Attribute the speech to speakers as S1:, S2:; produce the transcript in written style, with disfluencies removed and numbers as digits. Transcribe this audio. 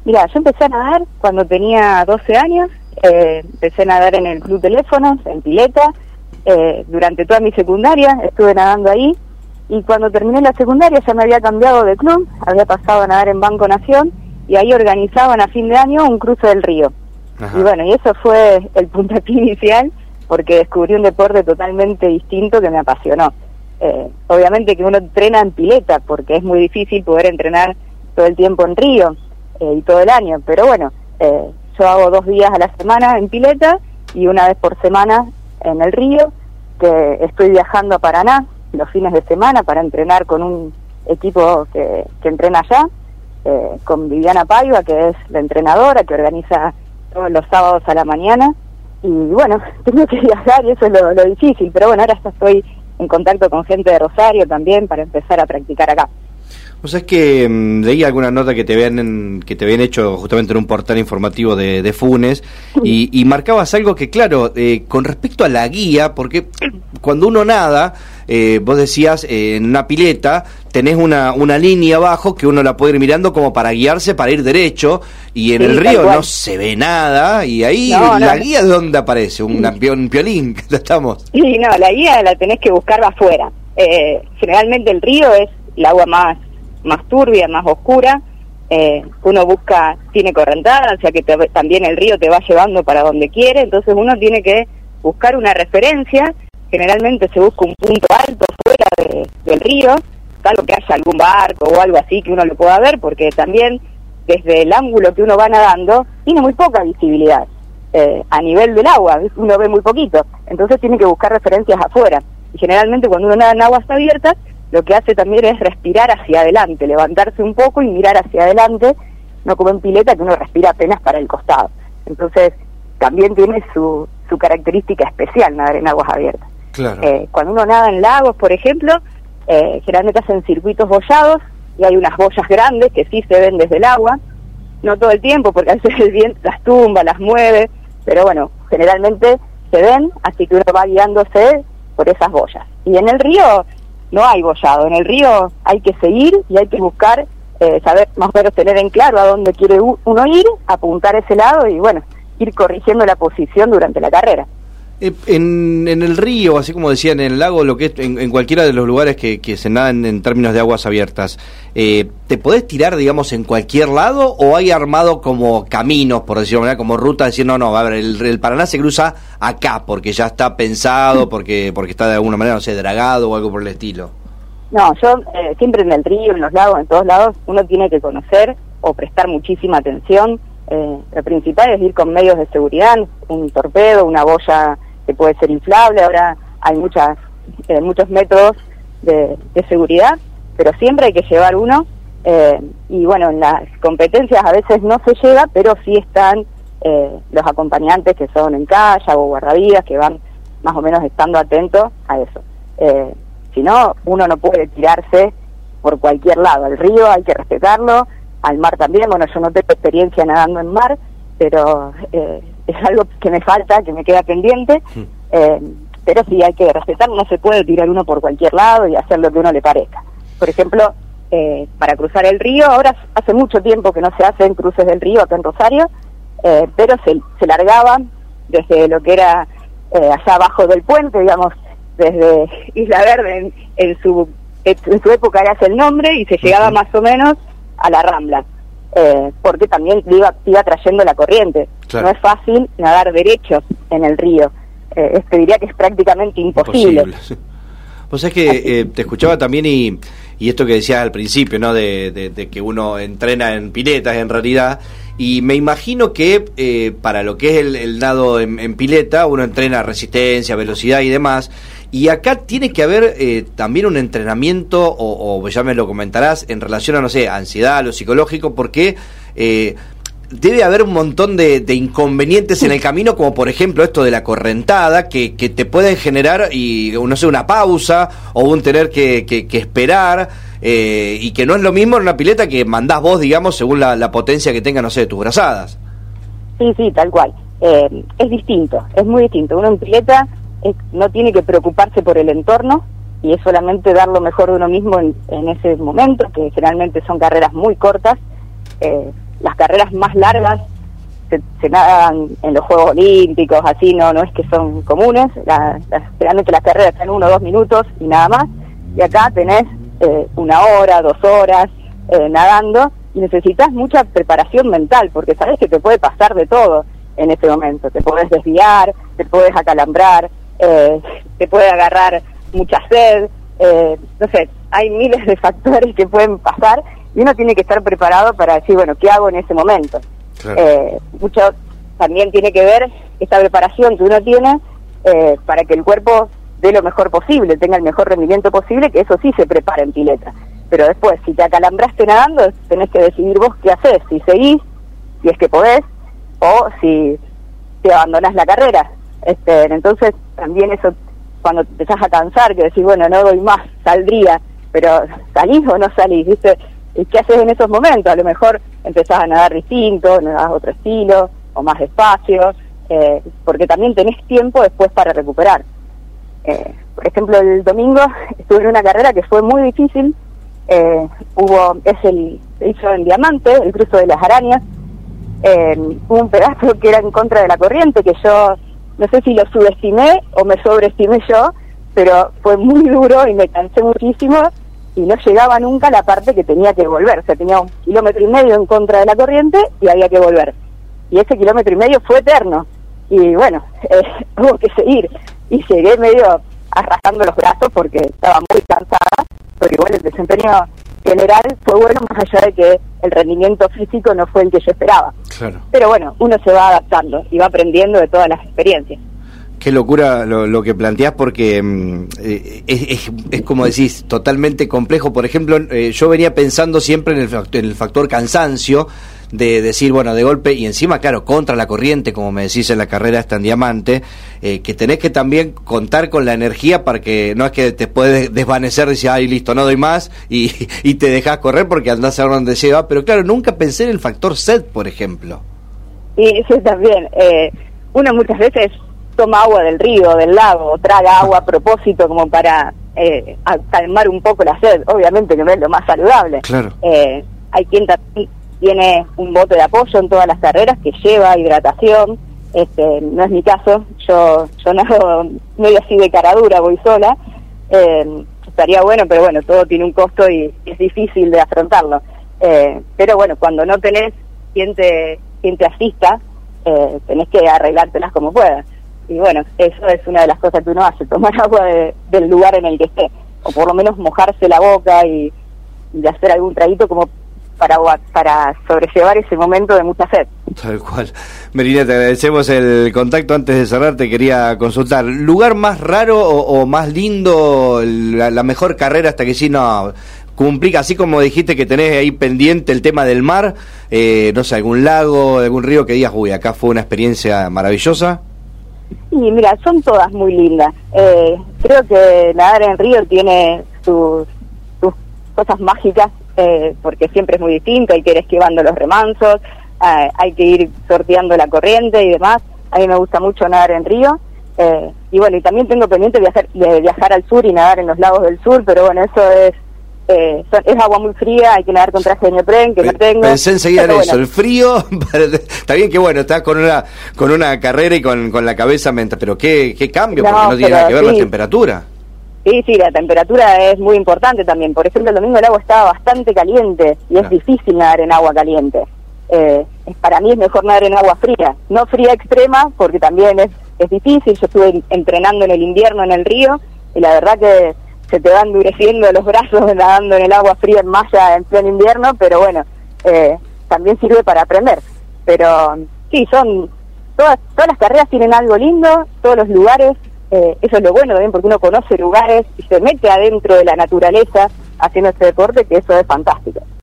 S1: Mira, yo empecé a nadar cuando tenía 12 años, empecé a nadar en el Club Teléfonos, en pileta, durante toda mi secundaria estuve nadando ahí, y cuando terminé la secundaria ya me había cambiado de club, había pasado a nadar en Banco Nación, y ahí organizaban a fin de año un cruce del río. Ajá. Y bueno, y eso fue el puntapié inicial, porque descubrí un deporte totalmente distinto que me apasionó. Obviamente que uno entrena en pileta, porque es muy difícil poder entrenar todo el tiempo en río, y todo el año, pero bueno, yo hago 2 días a la semana en pileta, y 1 vez por semana en el río, que estoy viajando a Paraná los fines de semana para entrenar con un equipo que entrena allá, con Viviana Paiva, que es la entrenadora, que organiza todos los sábados a la mañana, y bueno, tengo que viajar y eso es lo difícil, pero bueno, ahora ya estoy en contacto con gente de Rosario también para empezar a practicar acá.
S2: O sea, es que leí alguna nota que te habían hecho justamente en un portal informativo de Funes, y marcabas algo que, claro, con respecto a la guía, porque cuando uno nada, vos decías, en una pileta tenés una línea abajo que uno la puede ir mirando como para guiarse, para ir derecho, y en el río no se ve nada, y ahí la guía, ¿de dónde aparece? Un piolín, ya estamos.
S1: Sí, no, la guía la tenés que buscar afuera. Generalmente el río es el agua más turbia, más oscura, uno busca, tiene correntada, o sea que también el río te va llevando para donde quiere, entonces uno tiene que buscar una referencia. Generalmente se busca un punto alto fuera del río, salvo que haya algún barco o algo así que uno lo pueda ver, porque también desde el ángulo que uno va nadando tiene muy poca visibilidad, a nivel del agua uno ve muy poquito, entonces tiene que buscar referencias afuera, y generalmente cuando uno nada en aguas abiertas, lo que hace también es respirar hacia adelante, levantarse un poco y mirar hacia adelante, no como en pileta que uno respira apenas para el costado. Entonces también tiene su característica especial nadar en aguas abiertas.
S2: Claro.
S1: Cuando uno nada en lagos, por ejemplo, generalmente hacen circuitos boyados, y hay unas boyas grandes que sí se ven desde el agua, no todo el tiempo porque a veces el viento las tumba, las mueve, pero bueno, generalmente se ven, así que uno va guiándose por esas boyas. Y en el río no hay boyado, en el río hay que seguir y hay que buscar, saber más o menos tener en claro a dónde quiere uno ir, apuntar ese lado y bueno, ir corrigiendo la posición durante la carrera.
S2: En el río, así como decía, en el lago, lo que es en cualquiera de los lugares que se nadan en términos de aguas abiertas, ¿te podés tirar, digamos, en cualquier lado o hay armado como caminos, por decirlo de manera, como ruta, decir, no, a ver, el Paraná se cruza acá porque ya está pensado, porque está de alguna manera, no sé, dragado o algo por el estilo? No,
S1: yo siempre en el río, en los lagos, en todos lados, uno tiene que conocer o prestar muchísima atención. Lo principal es ir con medios de seguridad, un torpedo, una boya que puede ser inflable. Ahora hay muchos métodos de seguridad, pero siempre hay que llevar uno, y bueno, en las competencias a veces no se lleva, pero sí están los acompañantes que son en kayak o guardavidas, que van más o menos estando atentos a eso. Si no, uno no puede tirarse por cualquier lado. El río hay que respetarlo, al mar también. Bueno, yo no tengo experiencia nadando en mar, pero es algo que me falta, que me queda pendiente, pero sí hay que respetar, no se puede tirar uno por cualquier lado y hacer lo que uno le parezca. Por ejemplo, para cruzar el río, ahora hace mucho tiempo que no se hacen cruces del río acá en Rosario, pero se largaban desde lo que era allá abajo del puente, digamos, desde Isla Verde, en su época era ese el nombre, y se llegaba más o menos a la Rambla, porque también iba trayendo la corriente. Claro. No es fácil nadar derecho en el río, te diría que es prácticamente imposible.
S2: Pues es que te escuchaba también y esto que decías al principio, ¿no? De que uno entrena en piletas en realidad, y me imagino que para lo que es el nado en pileta uno entrena resistencia, velocidad y demás, y acá tiene que haber también un entrenamiento, o ya me lo comentarás, en relación a, no sé, ansiedad, lo psicológico, porque debe haber un montón de inconvenientes en el camino, como por ejemplo esto de la correntada, que te pueden generar, y no sé, una pausa, o un tener que esperar, y que no es lo mismo en una pileta que mandás vos, digamos, según la potencia que tenga, no sé, tus brazadas.
S1: Sí, tal cual. Es distinto, es muy distinto. Uno en pileta no tiene que preocuparse por el entorno, y es solamente dar lo mejor de uno mismo en ese momento, que generalmente son carreras muy cortas. las carreras más largas se nadan en los Juegos Olímpicos, así no es que son comunes, generalmente las carreras están 1 o 2 minutos y nada más, y acá tenés 1 hora, 2 horas nadando, y necesitas mucha preparación mental, porque sabés que te puede pasar de todo en ese momento, te podés desviar, te podés acalambrar, te puede agarrar mucha sed, no sé, hay miles de factores que pueden pasar, y uno tiene que estar preparado para decir, bueno, ¿qué hago en ese momento? Claro. Mucho también tiene que ver esta preparación que uno tiene para que el cuerpo dé lo mejor posible, tenga el mejor rendimiento posible, que eso sí se prepara en pileta. Pero después, si te acalambraste nadando, tenés que decidir vos qué haces, si seguís, si es que podés, o si te abandonás la carrera. Entonces, también eso, cuando te empezás a cansar, que decís, bueno, no doy más, saldría, pero ¿salís o no salís? ¿Viste? ¿Y qué haces en esos momentos? A lo mejor empezás a nadar distinto, nadás otro estilo, o más despacio, porque también tenés tiempo después para recuperar. Por ejemplo, el domingo estuve en una carrera que fue muy difícil, se hizo en Diamante, el cruce de las Arañas, hubo un pedazo que era en contra de la corriente, que yo no sé si lo subestimé o me sobreestimé yo, pero fue muy duro y me cansé muchísimo, y no llegaba nunca a la parte que tenía que volver, o sea, tenía 1,5 kilómetros en contra de la corriente y había que volver, y ese 1,5 kilómetros fue eterno, y bueno, hubo que seguir, y llegué medio arrastrando los brazos porque estaba muy cansada, porque bueno, el desempeño general fue bueno, más allá de que el rendimiento físico no fue el que yo esperaba. Claro. Pero bueno, uno se va adaptando y va aprendiendo de todas las experiencias.
S2: Qué locura lo que planteás, porque es como decís, totalmente complejo. Por ejemplo, yo venía pensando siempre en el factor cansancio, de decir, bueno, de golpe, y encima, claro, contra la corriente, como me decís en la carrera esta en Diamante, que tenés que también contar con la energía para que no es que te puedes desvanecer y decir, ay, listo, no doy más, y te dejás correr porque andás a ver dónde lleva, pero claro, nunca pensé en el factor sed, por ejemplo.
S1: Y eso también, uno muchas veces toma agua del río, del lago, o traga agua a propósito como para calmar un poco la sed, obviamente que no es lo más saludable. Claro. Hay quien tiene un bote de apoyo en todas las carreras que lleva hidratación, no es mi caso, yo nado medio así de cara dura, voy sola, estaría bueno, pero bueno, todo tiene un costo y es difícil de afrontarlo, pero bueno, cuando no tenés quien te asista, tenés que arreglártelas como puedas, y bueno, eso es una de las cosas que uno hace, tomar agua del lugar en el que esté, o por lo menos mojarse la boca y hacer algún traguito como para sobrellevar ese momento de mucha sed.
S2: Tal cual. Melina, te agradecemos el contacto. Antes de cerrar, te quería consultar, ¿lugar más raro o más lindo, la mejor carrera hasta que sí no complica, así como dijiste que tenés ahí pendiente el tema del mar, no sé, algún lago, algún río que digas, uy, acá fue una experiencia maravillosa?
S1: Y mira, son todas muy lindas. Creo que nadar en río tiene sus cosas mágicas, porque siempre es muy distinto, hay que ir esquivando los remansos, hay que ir sorteando la corriente y demás. A mí me gusta mucho nadar en río, y bueno, y también tengo pendiente de viajar al sur y nadar en los lagos del sur, pero bueno, eso es agua muy fría, hay que nadar con traje de neopren, que no tengo.
S2: Pensé enseguida en eso, el frío, está bien que bueno, estás con una carrera y con la cabeza mental, pero qué cambio, porque no tiene nada que ver la temperatura.
S1: Sí, la temperatura es muy importante también. Por ejemplo, el domingo el agua estaba bastante caliente y es difícil nadar en agua caliente. Para mí es mejor nadar en agua fría. No fría extrema, porque también es difícil. Yo estuve entrenando en el invierno en el río y la verdad que se te van endureciendo los brazos nadando en el agua fría en malla en pleno invierno, pero bueno, también sirve para aprender. Pero sí, todas las carreras tienen algo lindo, todos los lugares. Eso es lo bueno también, porque uno conoce lugares y se mete adentro de la naturaleza haciendo este deporte, que eso es fantástico.